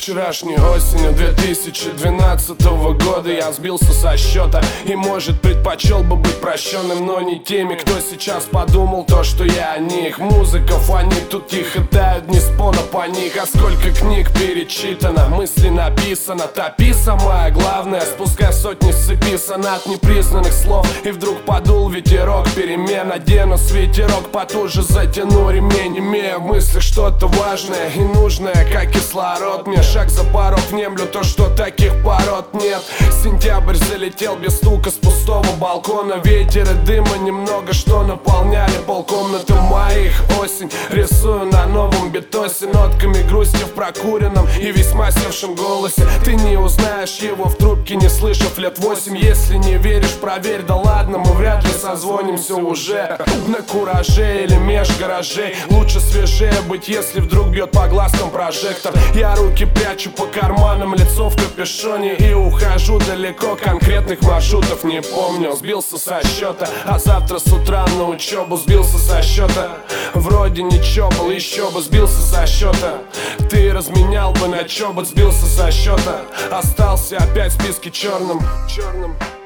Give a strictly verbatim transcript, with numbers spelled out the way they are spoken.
Вчерашней осенью две тысячи двенадцатого года я сбился со счета и, может, предпочел бы быть прощенным, но не теми, кто сейчас подумал то, что я о них. Музыка фонит, тут тихо тают дни спона по них. А сколько книг перечитано, мысли написано. Топи самое главное, спускай сотни с цепи сонат непризнанных слов. И вдруг подул ветерок перемен, одену свитерок потуже, затяну ремень, имея в мыслях что-то важное и нужное, как кислород. Мне шаг за порог, внемлю то, что таких пород нет. Сентябрь залетел без стука с пустого балкона. Ветер и дыма немного, что наполняли полкомнаты моих. Осень рисую на новом бетосе, нотками грусти в прокуренном и весьма севшем голосе. Ты не узнаешь его в трубке, не слышав лет восемь. Если не веришь, проверь, да ладно, мы вряд ли созвонимся уже на кураже или меж гаражей. Лучше свежее быть, если вдруг бьет по глазкам прожектор. Я руки прячу по карманам, лицо в капюшоне и ухожу далеко, конкретных маршрутов не помню. Сбился со счета, а завтра с утра на учебу. Сбился со счета, вроде ничего был, еще бы сбился со счета. Ты разменял бы на чобот, сбился со счета. Остался опять в списке черным, черным.